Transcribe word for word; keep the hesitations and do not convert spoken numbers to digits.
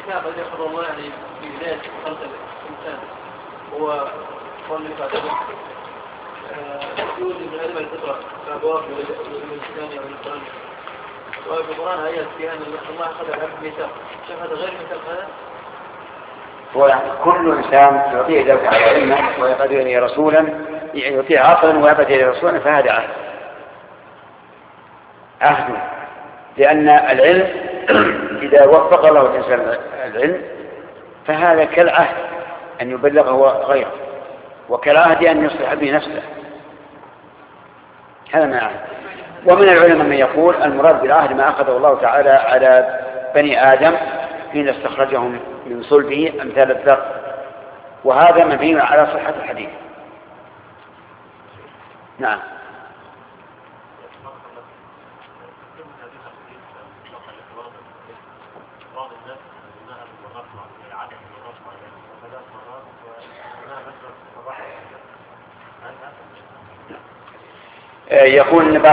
الميثاق الذي أخذ الله يعني في بداية خلق الإنسان هو قول الميثاق يوجد من علم الفطرة كأبواب للإنسان أو للقرآن، وفي القرآن آيات فيها أن الله أخذ العبد ميثاق. شوف هذا غير ميثاق هذا؟ هو يعني كل إنسان يعطيه ذلك على علمه ويقدر إليه رسولا، يعطيه عقلا ويقدر إليه رسولا، فهذا عهد عهد لأن العلم إذا وفق الله الإنسان العلم فهذا كالعهد أن يبلغه غيره، وكالعهد أن يصلح به نفسه. هذا ما عهد. ومن العلماء من يقول المراد بالعهد ما أخذه الله تعالى على بني آدم حين استخرجهم من صلبه أمثال الذر، وهذا مبني على صحة الحديث. نعم. يقول